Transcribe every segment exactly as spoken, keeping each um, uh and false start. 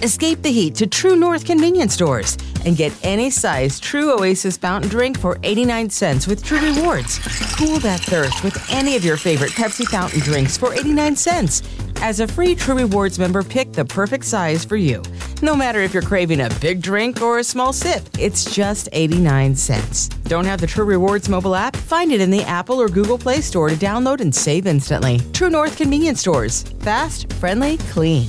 Escape the heat to True North convenience stores and get any size True Oasis fountain drink for eighty-nine cents with True Rewards. Cool that thirst with any of your favorite Pepsi fountain drinks for eighty-nine cents. As a free True Rewards member, pick the perfect size for you. No matter if you're craving a big drink or a small sip, it's just eighty-nine cents. Don't have the True Rewards mobile app? Find it in the Apple or Google Play Store to download and save instantly. True North convenience stores. Fast, friendly, clean.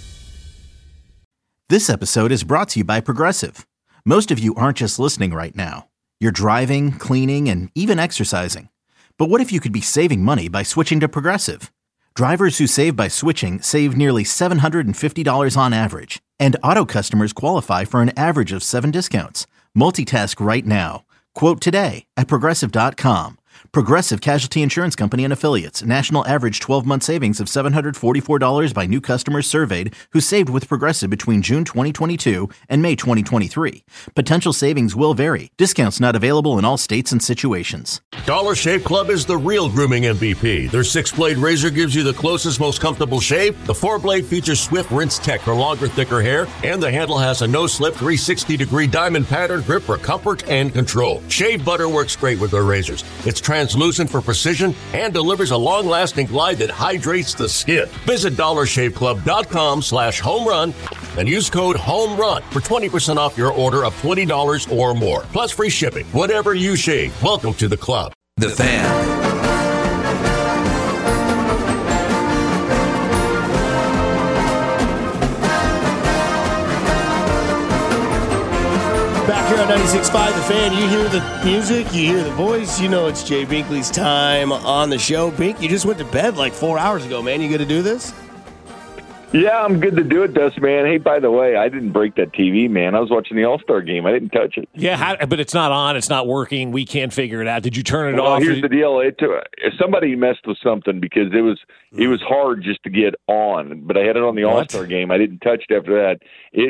This episode is brought to you by Progressive. Most of you aren't just listening right now. You're driving, cleaning, and even exercising. But what if you could be saving money by switching to Progressive? Drivers who save by switching save nearly seven hundred fifty dollars on average. And auto customers qualify for an average of seven discounts. Multitask right now. Quote today at Progressive dot com. Progressive Casualty Insurance Company and Affiliates. National average twelve-month savings of seven hundred forty-four dollars by new customers surveyed who saved with Progressive between June twenty twenty-two and May twenty twenty-three. Potential savings will vary. Discounts not available in all states and situations. Dollar Shave Club is the real grooming M V P. Their six-blade razor gives you the closest, most comfortable shave. The four-blade features Swift Rinse Tech for longer, thicker hair. And the handle has a no-slip three hundred sixty degree diamond pattern grip for comfort and control. Shave butter works great with their razors. It's translucent for precision and delivers a long-lasting glide that hydrates the skin. Visit dollar shave club dot com slash home run and use code HOMERUN for twenty percent off your order of twenty dollars or more. Plus free shipping. Whatever you shave, welcome to the club. The Fan. Back here on ninety-six point five, The Fan, you hear the music, you hear the voice, you know it's Jay Binkley's time on the show. Bink, you just went to bed like four hours ago, man. You good to do this? Yeah, I'm good to do it, Dust, man. Hey, by the way, I didn't break that T V, man. I was watching the All-Star game. I didn't touch it. Yeah, how, but it's not on. It's not working. We can't figure it out. Did you turn it well, off? Here's the deal. It took, somebody messed with something because it was it was hard just to get on. But I had it on the All-Star game. I didn't touch it after that.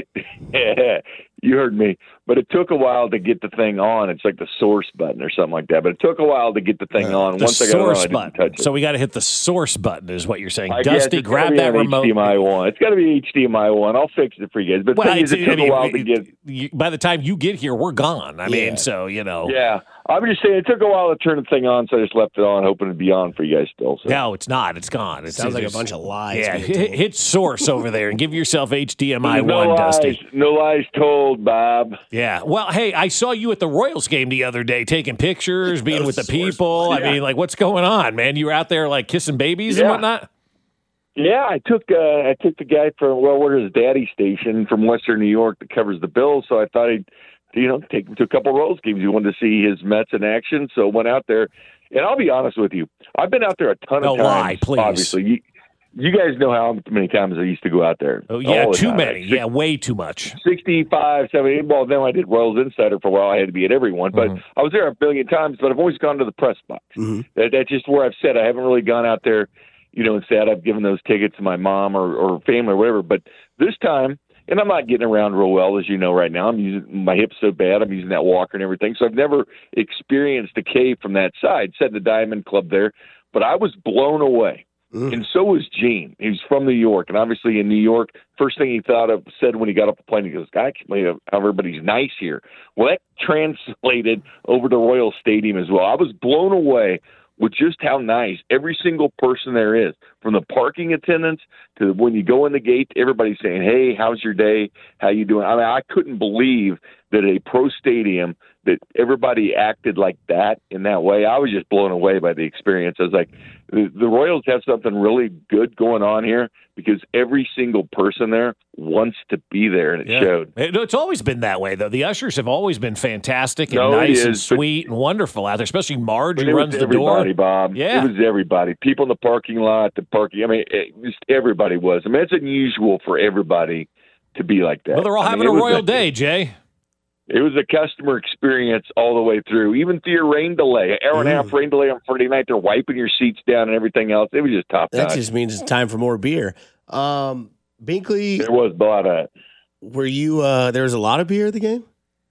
It, you heard me. But it took a while to get the thing on. It's like the source button or something like that. But it took a while to get the thing on. The Once I got it on, I didn't button. touch it. So we got to hit the source button is what you're saying. I Dusty, guess grab that remote. H D M I one. It's got to be H D M I one. I'll fix it for you guys. But well, the thing is, it took I mean, a while to get. You, by the time you get here, we're gone. I Yeah. mean, so, you know. Yeah. I'm just saying it took a while to turn the thing on, so I just left it on, hoping it'd be on for you guys still. So. No, it's not. It's gone. It Sounds like a bunch of lies. Yeah, being hit, told. hit source over there and give yourself H D M I no one, lies, Dusty. No lies told, Bob. Yeah. Well, hey, I saw you at the Royals game the other day taking pictures, being with the people. Yeah. I mean, like, what's going on, man? You were out there, like, kissing babies Yeah. and whatnot? Yeah, I took uh, I took the guy from, well, where's his daddy station from Western New York that covers the Bills, so I thought I'd, you know, take him to a couple of Royals games. He wanted to see his Mets in action, so went out there. And I'll be honest with you, I've been out there a ton No of times. lie, please. Obviously, you, you guys know how many times I used to go out there. Oh, yeah, All the too time. many. Six- Yeah, way too much. sixty-five, seventy. Well, then I did Royals Insider for a while. I had to be at everyone. But Mhm. I was there a billion times, but I've always gone to the press box. Mm-hmm. That, that's just where I've said I haven't really gone out there, you know, and said I've given those tickets to my mom or, or family or whatever. But this time, and I'm not getting around real well, as you know, right now. I'm using my hip's so bad. I'm using that walker and everything. So I've never experienced a cave from that side. Said the Diamond Club there, but I was blown away. Mm. And so was Gene. He was from New York, and obviously in New York, first thing he thought of said when he got off the plane, he goes, "God, I can't believe how everybody's nice here." Well, that translated over to Royal Stadium as well. I was blown away with just how nice every single person there is, from the parking attendants to when you go in the gate, everybody's saying, "Hey, how's your day? How you doing?" I mean, I couldn't believe that a pro stadium that everybody acted like that in that way. I was just blown away by the experience. I was like, the, the Royals have something really good going on here because every single person there wants to be there, and it Yeah. showed. It- It's always been that way, though. The ushers have always been fantastic and No, it nice and is, but- sweet and wonderful out there, especially Marge, But who it runs was the door. everybody, Bob. Yeah. It was everybody. People in the parking lot, the parking. I mean, it, just everybody was. I mean, it's unusual for everybody to be like that. Well, they're all I having mean, a it was royal day, Jay. It was a customer experience all the way through, even through your rain delay. Hour and a half rain delay on Friday night. They're wiping your seats down and everything else. It was just top That notch. just means it's time for more beer. Um, Binkley, There was a lot of were you? Uh, there was a lot of beer at the game.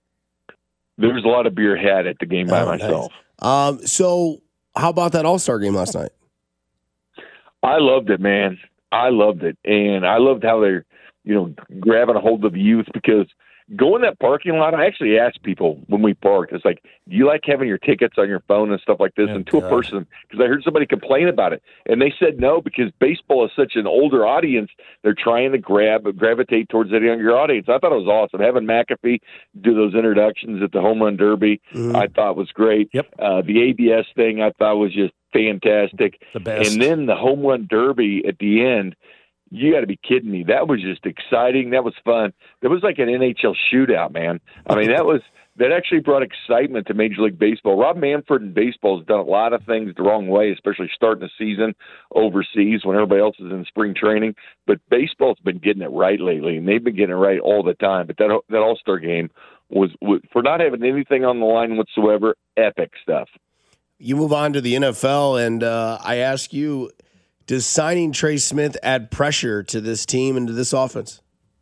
there was a lot of beer had at the game by Oh, nice. myself. Um, so how about that All Star game last night? I loved it, man. I loved it, and I loved how they you know, grabbing a hold of the youth, because go in that parking lot. I actually asked people when we parked, it's like, do you like having your tickets on your phone and stuff like this? Oh, and to God. a person, because I heard somebody complain about it, and they said no, because baseball is such an older audience. They're trying to grab, gravitate towards that younger audience. I thought it was awesome. Having McAfee do those introductions at the Home Run Derby, mm. I thought was great. Yep. Uh, the A B S thing I thought was just fantastic. The best. And then the Home Run Derby at the end, you got to be kidding me. That was just exciting. That was fun. It was like an N H L shootout, man. I mean, that was that actually brought excitement to Major League Baseball. Rob Manfred in baseball has done a lot of things the wrong way, especially starting the season overseas when everybody else is in spring training. But baseball's been getting it right lately, and they've been getting it right all the time. But that that All-Star game was, was, for not having anything on the line whatsoever, epic stuff. You move on to the N F L, and uh, I ask you, does signing Trey Smith add pressure to this team and to this offense?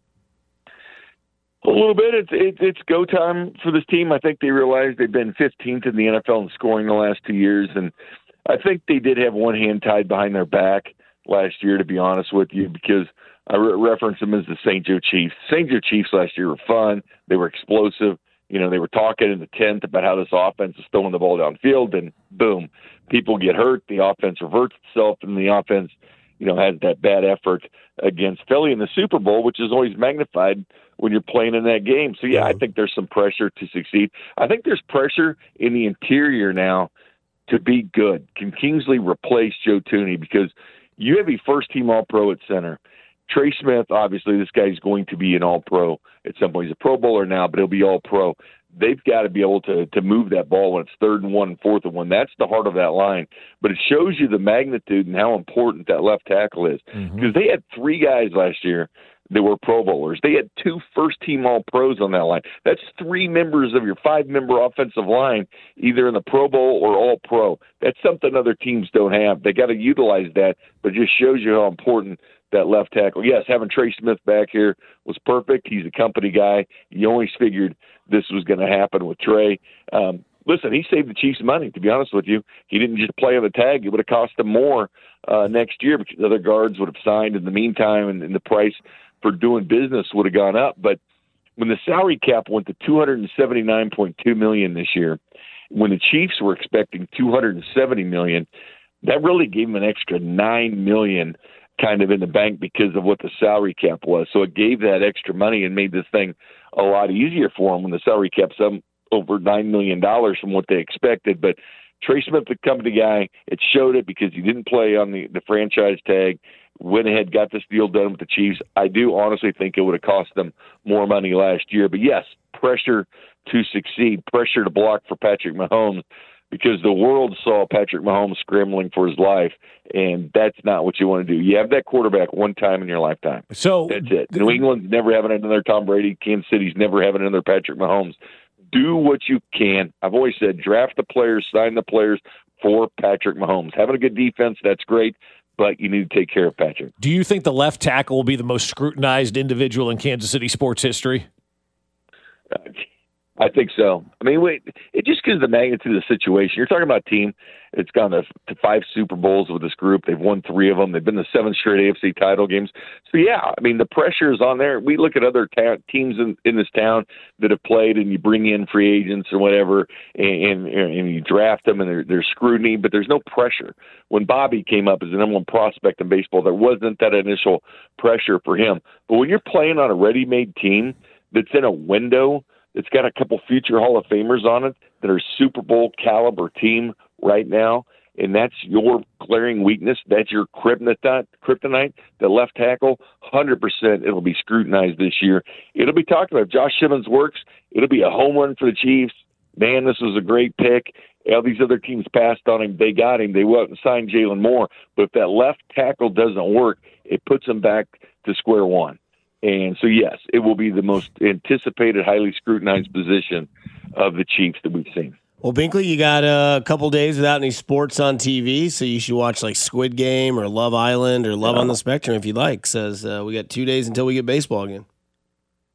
A little bit. It's it, it's go time for this team. I think they realize they've been fifteenth in the N F L in scoring the last two years, and I think they did have one hand tied behind their back last year, to be honest with you, because I re- reference them as the Saint Joe Chiefs. Saint Joe Chiefs last year were fun. They were explosive. You know, they were talking in the tenth about how this offense is throwing the ball downfield, and boom, people get hurt. The offense reverts itself, and the offense, you know, has that bad effort against Philly in the Super Bowl, which is always magnified when you're playing in that game. So, yeah, I think there's some pressure to succeed. I think there's pressure in the interior now to be good. Can Kingsley replace Joe Thuney? Because you have a first-team All-Pro at center. Trey Smith, obviously, this guy's going to be an All-Pro at some point. He's a Pro Bowler now, but he'll be All-Pro. They've got to be able to to move that ball when it's third and one and fourth and one. That's the heart of that line. But it shows you the magnitude and how important that left tackle is. Because mm-hmm. they had three guys last year that were Pro Bowlers. They had two first-team All-Pros on that line. That's three members of your five-member offensive line, either in the Pro Bowl or All-Pro. That's something other teams don't have. They got to utilize that, but it just shows you how important that left tackle. Yes, having Trey Smith back here was perfect. He's a company guy. You always figured this was going to happen with Trey. Um, listen, he saved the Chiefs money, to be honest with you. He didn't just play on the tag. It would have cost them more uh, next year because other guards would have signed in the meantime, and, and the price for doing business would have gone up. But when the salary cap went to two hundred seventy-nine point two million dollars this year, when the Chiefs were expecting two hundred seventy million dollars, that really gave them an extra nine million dollars kind of in the bank because of what the salary cap was. So it gave that extra money and made this thing a lot easier for them when the salary cap's up over nine million dollars from what they expected. But Trey Smith, the company guy, it showed it because he didn't play on the, the franchise tag, went ahead, got this deal done with the Chiefs. I do honestly think it would have cost them more money last year. But yes, pressure to succeed, pressure to block for Patrick Mahomes, because the world saw Patrick Mahomes scrambling for his life, and that's not what you want to do. You have that quarterback one time in your lifetime. So that's it. New England's never having another Tom Brady. Kansas City's never having another Patrick Mahomes. Do what you can. I've always said draft the players, sign the players for Patrick Mahomes. Having a good defense, that's great, but you need to take care of Patrick. Do you think the left tackle will be the most scrutinized individual in Kansas City sports history? Uh, I think so. I mean, wait, it just gives the magnitude of the situation. You're talking about a team that's gone to, to five Super Bowls with this group. They've won three of them. They've been to seven straight A F C title games. So, yeah, I mean, the pressure is on there. We look at other ta- teams in, in this town that have played, and you bring in free agents or whatever, and, and, and you draft them, and there, there's scrutiny, but there's no pressure. When Bobby came up as the number one prospect in baseball, there wasn't that initial pressure for him. But when you're playing on a ready-made team that's in a window, it's got a couple future Hall of Famers on it that are Super Bowl caliber team right now, and that's your glaring weakness. That's your kryptonite, kryptonite, the left tackle. one hundred percent it'll be scrutinized this year. It'll be talked about. If Josh Simmons works, it'll be a home run for the Chiefs. Man, this was a great pick. All these other teams passed on him. They got him. They went and signed Jalen Moore. But if that left tackle doesn't work, it puts them back to square one. And so, yes, it will be the most anticipated, highly scrutinized position of the Chiefs that we've seen. Well, Binkley, you got a couple days without any sports on T V, so you should watch like Squid Game or Love Island or Love yeah. on the Spectrum if you'd like. Says uh, we got two days until we get baseball again.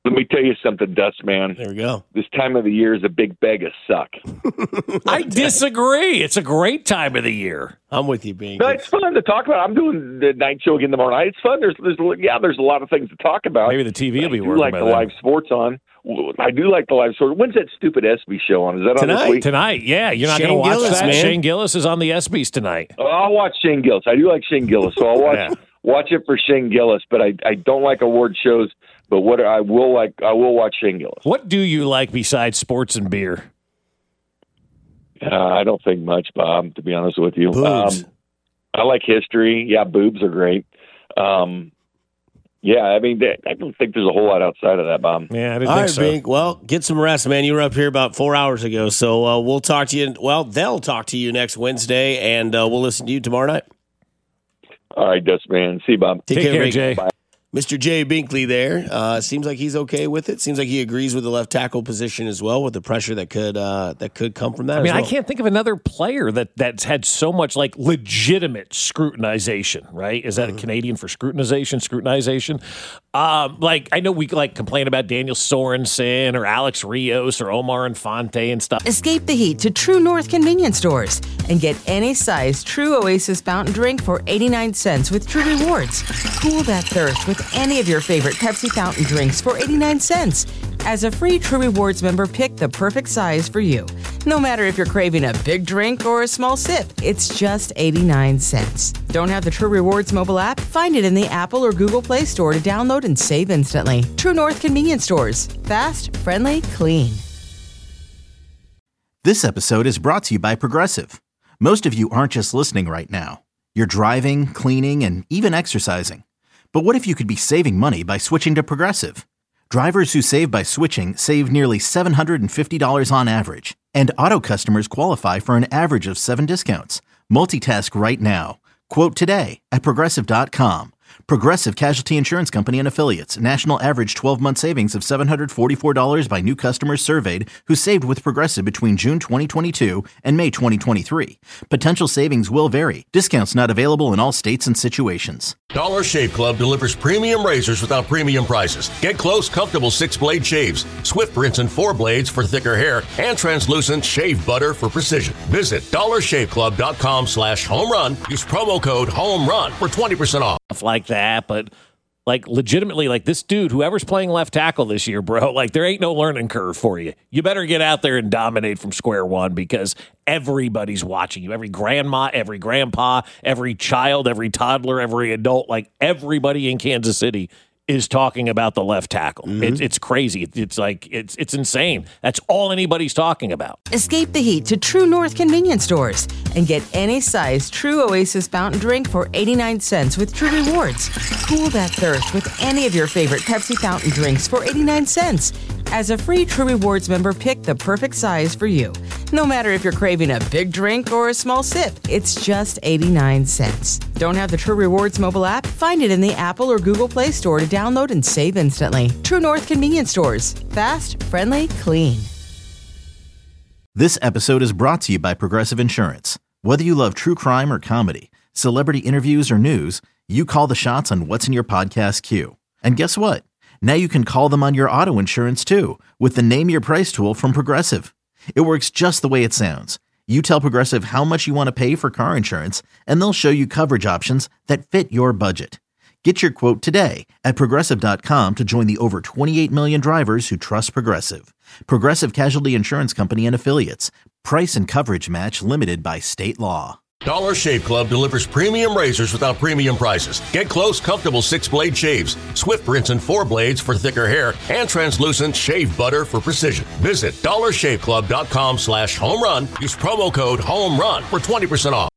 Let me tell you something, Dust Man. There we go. This time of the year is a big bag of suck. I disagree. It's a great time of the year. I'm with you, Bink. No, it's fun to talk about. I'm doing the night show again tomorrow night. It's fun. There's, there's, yeah, there's a lot of things to talk about. Maybe the T V will be I do working like by the then. live sports on. I do like the live sports. When's that stupid ESPY show on? Is that on this Tonight. week? Tonight, yeah. You're not Shane going to watch Gillis, that? man. Shane Gillis is on the ESPYs tonight. Oh, I'll watch Shane Gillis. I do like Shane Gillis, so I'll watch Yeah. watch it for Shane Gillis. But I, I don't like award shows. But what I will like, I will watch Shane Gillis. What do you like besides sports and beer? Uh, I don't think much, Bob. To be honest with you, Boobs. Um, I like history. Yeah, boobs are great. Um, yeah, I mean, I don't think there's a whole lot outside of that, Bob. Yeah, I didn't All think right, so. Bink. Well, get some rest, man. You were up here about four hours ago, so uh, we'll talk to you. Well, they'll talk to you next Wednesday, and uh, we'll listen to you tomorrow night. All right, Dust Man. See you, Bob. Take, Take care, Bink. Jay. Bye. Mister Jay Binkley there. Uh, seems like he's okay with it. Seems like he agrees with the left tackle position as well, with the pressure that could uh, that could come from that. I mean, as well. I can't think of another player that that's had so much like legitimate scrutinization, right? Is that a Canadian for scrutinization? Scrutinization? Um, like, I know we like complain about Daniel Sorensen or Alex Rios or Omar Infante and stuff. Escape the heat to True North convenience stores and get any size True Oasis fountain drink for eighty-nine cents with True Rewards. Cool that thirst with any of your favorite Pepsi fountain drinks for eighty-nine cents. As a free True Rewards member, pick the perfect size for you. No matter if you're craving a big drink or a small sip, it's just eighty-nine cents. Don't have the True Rewards mobile app? Find it in the Apple or Google Play Store to download and save instantly. True North convenience stores. Fast, friendly, clean. This episode is brought to you by Progressive. Most of you aren't just listening right now. You're driving, cleaning, and even exercising. But what if you could be saving money by switching to Progressive? Drivers who save by switching save nearly seven hundred fifty dollars on average. And auto customers qualify for an average of seven discounts. Multitask right now. Quote today at Progressive dot com. Progressive Casualty Insurance Company and Affiliates. National average twelve-month savings of seven hundred forty-four dollars by new customers surveyed who saved with Progressive between June twenty twenty-two and May twenty twenty-three. Potential savings will vary. Discounts not available in all states and situations. Dollar Shave Club delivers premium razors without premium prices. Get close, comfortable six-blade shaves, Swift rinse and four blades for thicker hair, and translucent shave butter for precision. Visit dollar shave club dot com slash home run. Use promo code HOMERUN for twenty percent off. Like that, but like legitimately, like this dude, whoever's playing left tackle this year, bro, like there ain't no learning curve for you. You better get out there and dominate from square one because everybody's watching you. Every grandma, every grandpa, every child, every toddler, every adult, like everybody in Kansas City is talking about the left tackle. Mm-hmm. It's it's crazy. It's like it's it's insane. That's all anybody's talking about. Escape the heat to True North convenience stores and get any size True Oasis fountain drink for eighty-nine cents with True Rewards. Cool that thirst with any of your favorite Pepsi fountain drinks for eighty-nine cents. As a free True Rewards member, pick the perfect size for you. No matter if you're craving a big drink or a small sip, it's just eighty-nine cents. Don't have the True Rewards mobile app? Find it in the Apple or Google Play Store to download and save instantly. True North convenience stores. Fast, friendly, clean. This episode is brought to you by Progressive Insurance. Whether you love true crime or comedy, celebrity interviews or news, you call the shots on what's in your podcast queue. And guess what? Now you can call them on your auto insurance too with the Name Your Price tool from Progressive. It works just the way it sounds. You tell Progressive how much you want to pay for car insurance, and they'll show you coverage options that fit your budget. Get your quote today at Progressive dot com to join the over twenty-eight million drivers who trust Progressive. Progressive Casualty Insurance Company and Affiliates. Price and coverage match limited by state law. Dollar Shave Club delivers premium razors without premium prices. Get close, comfortable six-blade shaves, Swift rinse and four blades for thicker hair, and translucent shave butter for precision. Visit dollar shave club dot com slash home run. Use promo code HOMERUN for twenty percent off.